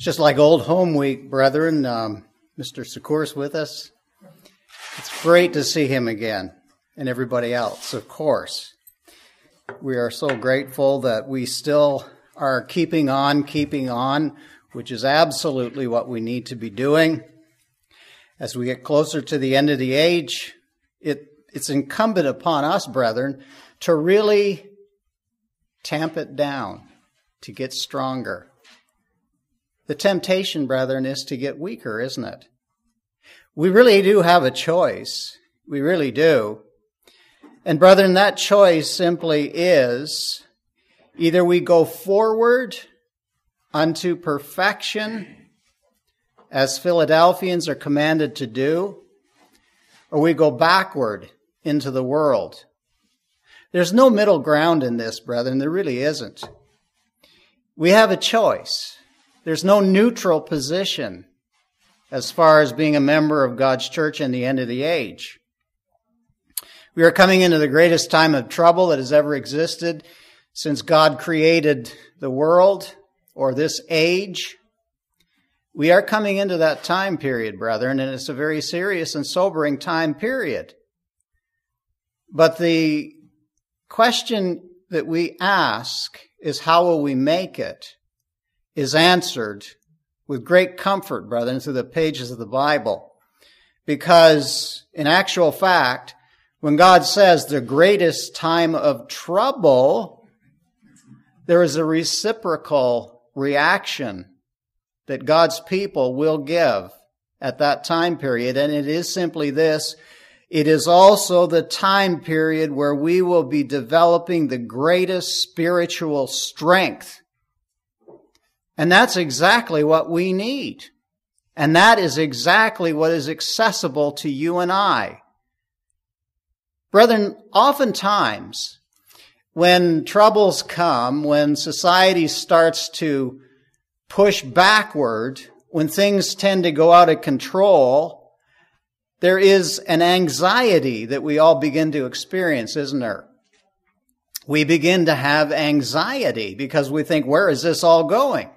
Just like Old Home Week, brethren, Mr. Secour's with us. It's great to see him again, and everybody else, of course. We are so grateful that we still are keeping on, which is absolutely what we need to be doing. As we get closer to the end of the age, it's incumbent upon us, brethren, to really tamp it down, to get stronger. The temptation, brethren, is to get weaker, isn't it? We really do have a choice. We really do. And brethren, that choice simply is either we go forward unto perfection, as Philadelphians are commanded to do, or we go backward into the world. There's no middle ground in this, brethren. There really isn't. We have a choice. There's no neutral position as far as being a member of God's church in the end of the age. We are coming into the greatest time of trouble that has ever existed since God created the world or this age. We are coming into that time period, brethren, and it's a very serious and sobering time period. But the question that we ask is, how will we make it, is answered with great comfort, brethren, through the pages of the Bible. Because in actual fact, when God says the greatest time of trouble, there is a reciprocal reaction that God's people will give at that time period. And it is simply this: it is also the time period where we will be developing the greatest spiritual strength. And that's exactly what we need. And that is exactly what is accessible to you and I. Brethren, oftentimes, when troubles come, when society starts to push backward, when things tend to go out of control, there is an anxiety that we all begin to experience, isn't there? We begin to have anxiety because we think, where is this all going?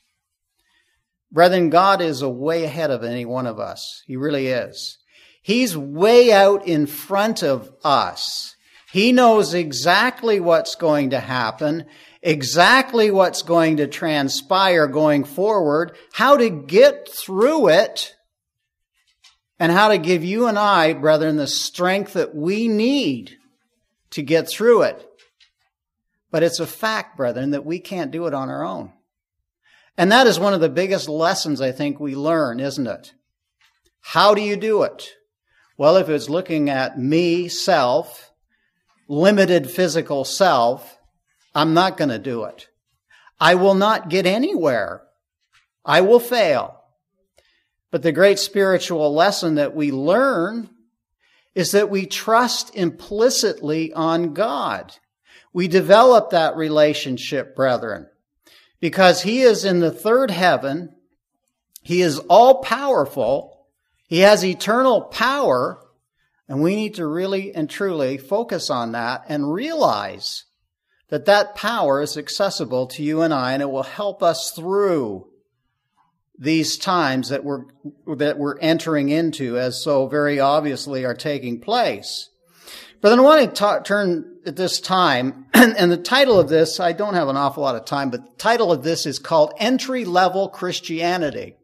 Brethren, God is way ahead of any one of us. He really is. He's way out in front of us. He knows exactly what's going to happen, exactly what's going to transpire going forward, how to get through it, and how to give you and I, brethren, the strength that we need to get through it. But it's a fact, brethren, that we can't do it on our own. And that is one of the biggest lessons I think we learn, isn't it? How do you do it? Well, if it's looking at me, self, limited physical self, I'm not going to do it. I will not get anywhere. I will fail. But the great spiritual lesson that we learn is that we trust implicitly on God. We develop that relationship, brethren, because He is in the third heaven. He is all-powerful. He has eternal power, and we need to really and truly focus on that and realize that that power is accessible to you and I, and it will help us through these times that we're entering into, as so very obviously are taking place. But then I want to turn at this time, and the title of this, I don't have an awful lot of time, but the title of this is called Entry-Level Christianity.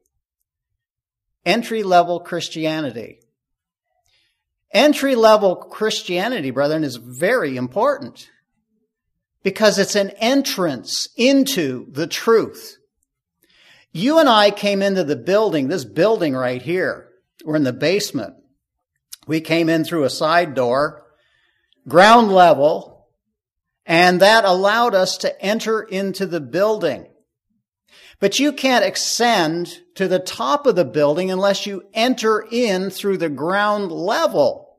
Entry-level Christianity. Entry-level Christianity, brethren, is very important because it's an entrance into the truth. You and I came into the building, this building right here. We're in the basement. We came in through a side door, ground level, and that allowed us to enter into the building. But you can't ascend to the top of the building unless you enter in through the ground level.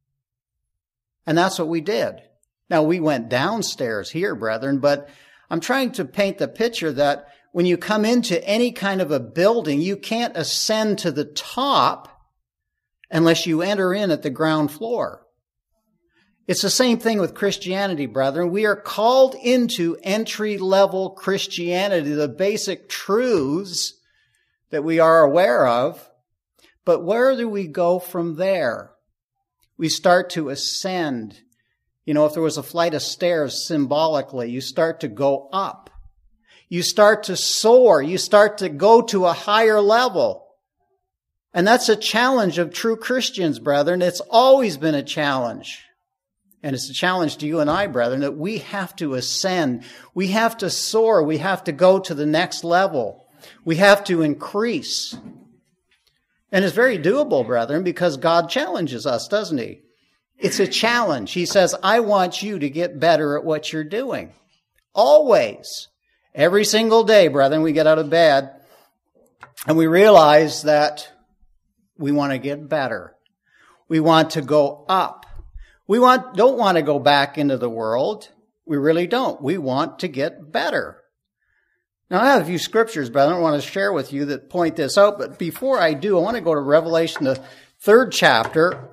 And that's what we did. Now, we went downstairs here, brethren, but I'm trying to paint the picture that when you come into any kind of a building, you can't ascend to the top unless you enter in at the ground floor. It's the same thing with Christianity, brethren. We are called into entry-level Christianity, the basic truths that we are aware of. But where do we go from there? We start to ascend. You know, if there was a flight of stairs symbolically, you start to go up. You start to soar. You start to go to a higher level. And that's a challenge of true Christians, brethren. It's always been a challenge. And it's a challenge to you and I, brethren, that we have to ascend. We have to soar. We have to go to the next level. We have to increase. And it's very doable, brethren, because God challenges us, doesn't He? It's a challenge. He says, I want you to get better at what you're doing. Always. Every single day, brethren, we get out of bed and we realize that we want to get better. We want to go up. We don't want to go back into the world. We really don't. We want to get better. Now, I have a few scriptures, brethren, I want to share with you that point this out. But before I do, I want to go to Revelation, the 3rd chapter,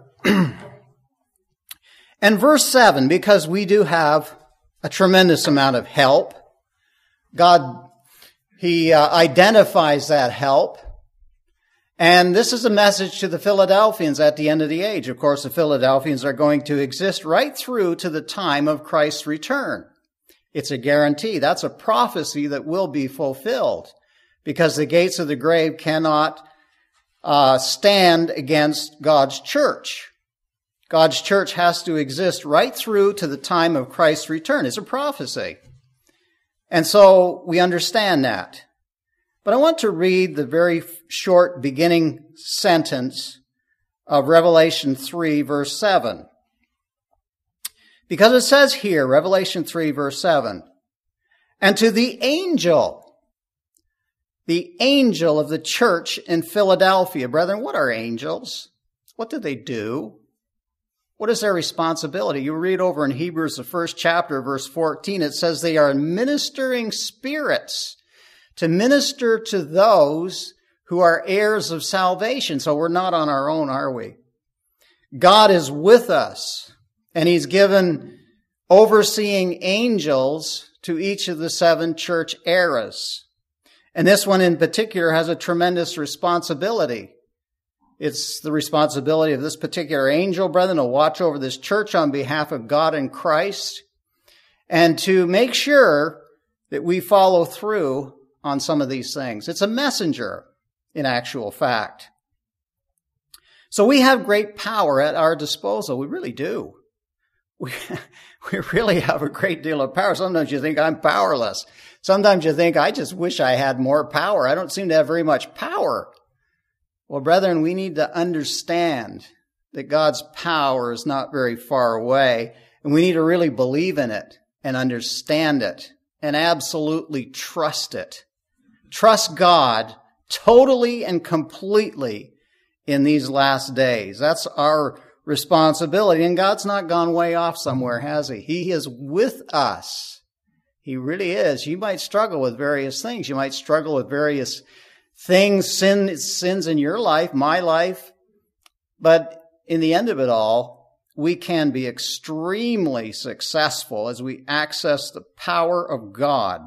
and verse 7, because we do have a tremendous amount of help. God, He identifies that help. And this is a message to the Philadelphians at the end of the age. Of course, the Philadelphians are going to exist right through to the time of Christ's return. It's a guarantee. That's a prophecy that will be fulfilled because the gates of the grave cannot stand against God's church. God's church has to exist right through to the time of Christ's return. It's a prophecy. And so we understand that. But I want to read the very short beginning sentence of Revelation 3, verse 7. Because it says here, Revelation 3, verse 7, and to the angel of the church in Philadelphia. Brethren, what are angels? What do they do? What is their responsibility? You read over in Hebrews, the 1st chapter, verse 14, it says they are ministering spirits to minister to those who are heirs of salvation. So we're not on our own, are we? God is with us, and He's given overseeing angels to each of the 7 church eras. And this one in particular has a tremendous responsibility. It's the responsibility of this particular angel, brethren, to watch over this church on behalf of God and Christ, and to make sure that we follow through on some of these things. It's a messenger, in actual fact. So we have great power at our disposal. We really do. We really have a great deal of power. Sometimes you think I'm powerless. Sometimes you think I just wish I had more power. I don't seem to have very much power. Well, brethren, we need to understand that God's power is not very far away, and we need to really believe in it and understand it and absolutely trust it. Trust God totally and completely in these last days. That's our responsibility. And God's not gone way off somewhere, has He? He is with us. He really is. You might struggle with various things. You might struggle with various things, sins in your life, my life. But in the end of it all, we can be extremely successful as we access the power of God.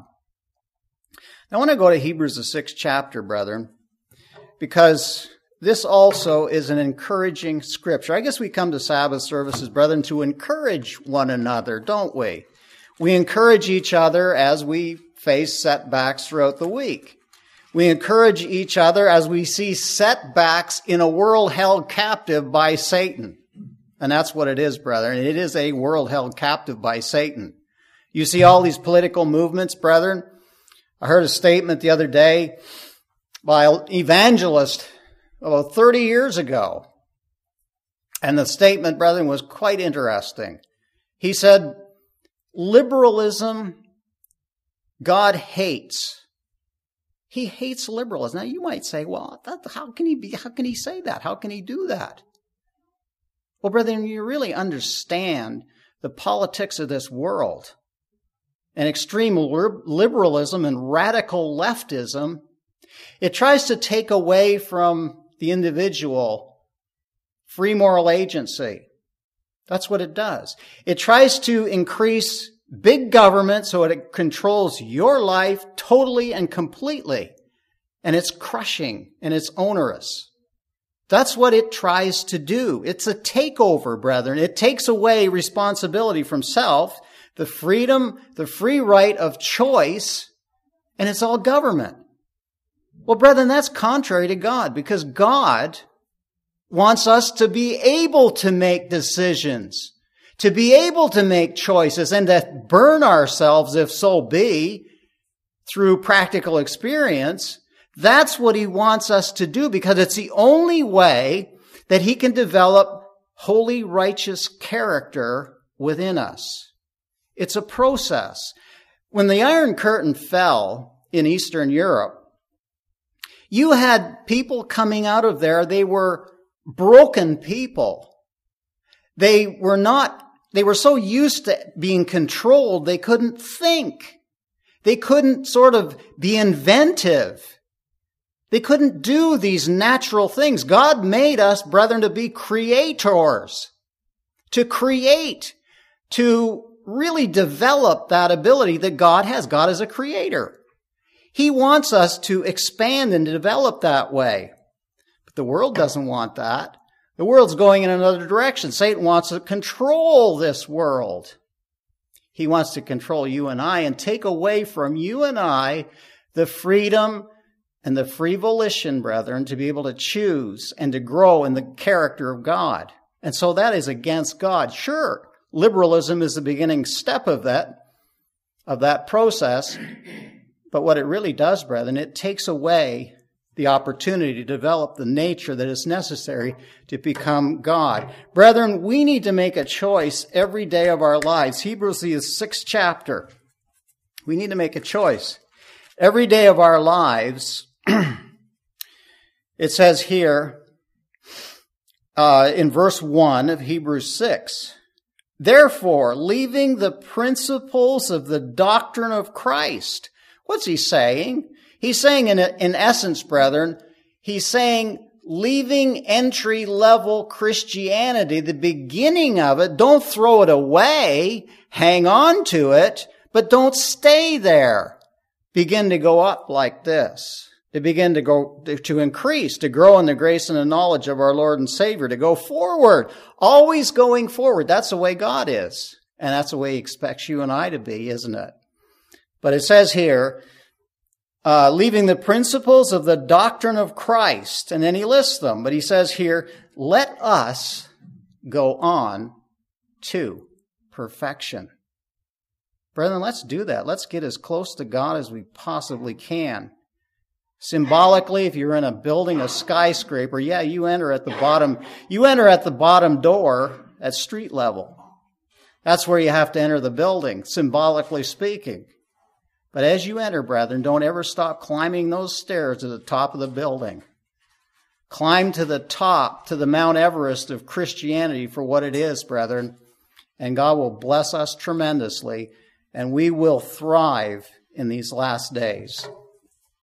I want to go to Hebrews, the 6th chapter, brethren, because this also is an encouraging scripture. I guess we come to Sabbath services, brethren, to encourage one another, don't we? We encourage each other as we face setbacks throughout the week. We encourage each other as we see setbacks in a world held captive by Satan. And that's what it is, brethren. It is a world held captive by Satan. You see all these political movements, brethren. I heard a statement the other day by an evangelist about 30 years ago. And the statement, brethren, was quite interesting. He said, liberalism, God hates. He hates liberalism. Now you might say, well, how can he say that? How can he do that? Well, brethren, you really understand the politics of this world. And extreme liberalism and radical leftism, it tries to take away from the individual free moral agency. That's what it does. It tries to increase big government so it controls your life totally and completely. and it's crushing, and it's onerous. That's what it tries to do. It's a takeover, brethren. It takes away responsibility from self, the freedom, the free right of choice, and it's all government. Well, brethren, that's contrary to God, because God wants us to be able to make decisions, to be able to make choices, and to burn ourselves, if so be, through practical experience. That's what he wants us to do, because it's the only way that he can develop holy, righteous character within us. It's a process. When the Iron Curtain fell in Eastern Europe, you had people coming out of there. They were broken people. They were so used to being controlled, they couldn't think. They couldn't sort of be inventive. They couldn't do these natural things. God made us, brethren, to be creators, to create, to really develop that ability that God has. God is a creator. He wants us to expand and develop that way. But the world doesn't want that. The world's going in another direction. Satan wants to control this world. He wants to control you and I and take away from you and I the freedom and the free volition, brethren, to be able to choose and to grow in the character of God. And so that is against God. Sure, liberalism is the beginning step of that process. But what it really does, brethren, it takes away the opportunity to develop the nature that is necessary to become God. Brethren, we need to make a choice every day of our lives. Hebrews, the 6th chapter. We need to make a choice. Every day of our lives, it says here in verse 1 of Hebrews 6, therefore, leaving the principles of the doctrine of Christ. What's he saying? He's saying, in essence, brethren, he's saying, leaving entry-level Christianity, the beginning of it, don't throw it away, hang on to it, but don't stay there. Begin to go up like this. To begin to increase, to grow in the grace and the knowledge of our Lord and Savior, to go forward, always going forward. That's the way God is. And that's the way he expects you and I to be, isn't it? But it says here, leaving the principles of the doctrine of Christ. And then he lists them. But he says here, let us go on to perfection. Brethren, let's do that. Let's get as close to God as we possibly can. Symbolically, if you're in a building, a skyscraper, you enter at the bottom door at street level. That's where you have to enter the building, symbolically speaking. But as you enter, brethren, don't ever stop climbing those stairs to the top of the building. Climb to the top, to the Mount Everest of Christianity for what it is, brethren, and God will bless us tremendously, and we will thrive in these last days.